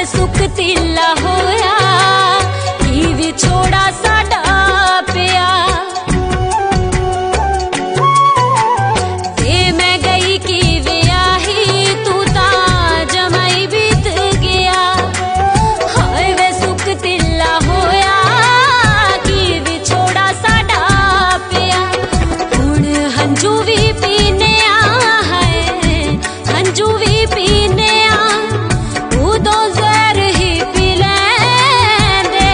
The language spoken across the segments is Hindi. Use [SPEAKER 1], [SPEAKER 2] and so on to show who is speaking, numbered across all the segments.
[SPEAKER 1] वे सुख तिला होया की विछोड़ा साडा पिया। ते मैं गई की वियाही तू ता जमाई बीत गया। हाय वे सुख तिला होया की विछोड़ा साडा पिया। हुण हंजू भी पीने है, हंजू भी पीने उदों ज़हर ही पी लैंदे।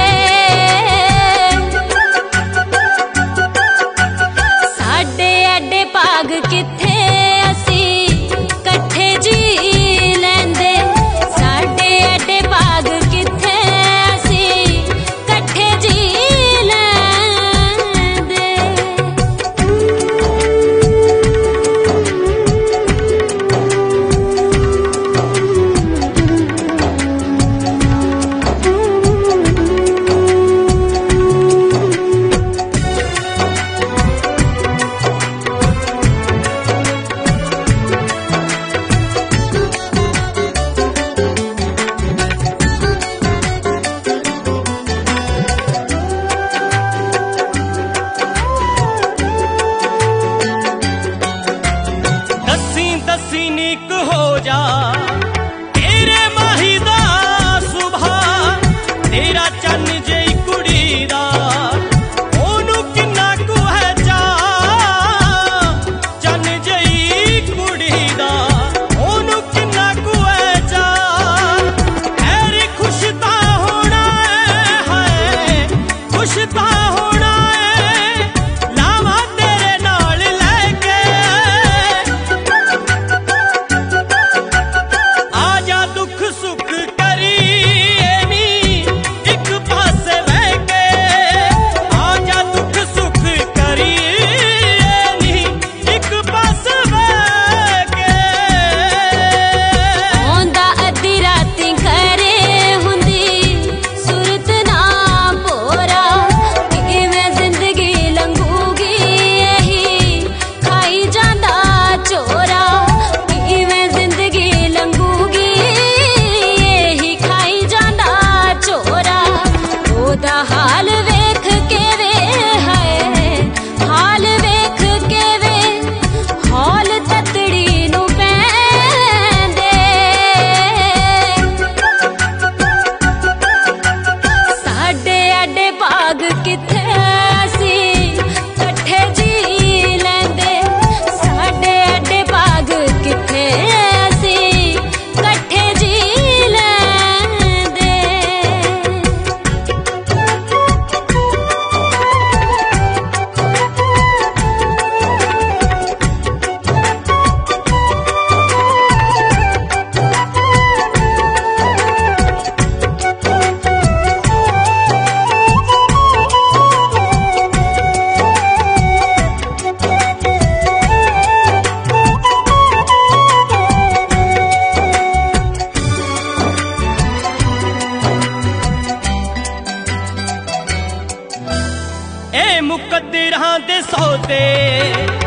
[SPEAKER 1] साडे एडे भाग किथे असी कट्ठे जी लैंदे। साडे एडे भाग किथे असी कट्ठे जी लैंदे।
[SPEAKER 2] दसी नीक हो जा तेरे माही दा सुभा। तेरा चन जई कुड़ी दा ओनू किन्ना कु है चा। चन जई कुड़ी दा ओनू किन्ना कु है चा। ऐरी खुश ता होना है, खुश ता होना है लावा तेरे नाल लेके। आजा दुख सुख करिए नी एक पासे बह के। आजा दुख सुख करिए नी एक पासे बह के।
[SPEAKER 1] औंदा अद्धी राती घरे हुंदी सुरत ना पोरा। किवें जिंदगी लंघूगी यही खाई जांदा चोरा। किवें जिंदगी लंघूगी यही खाई जांदा चोरा। ओदा हाल वेख के वे है, हाल वेख के वे हौल ततड़ी नू पैंदे। साडे आडे भाग किथे असी कट्ठे जी लैंदे। साडे आडे भाग किथे असी कट्ठे जी लैंदे।
[SPEAKER 2] ए मुकद्दरां दे सौदे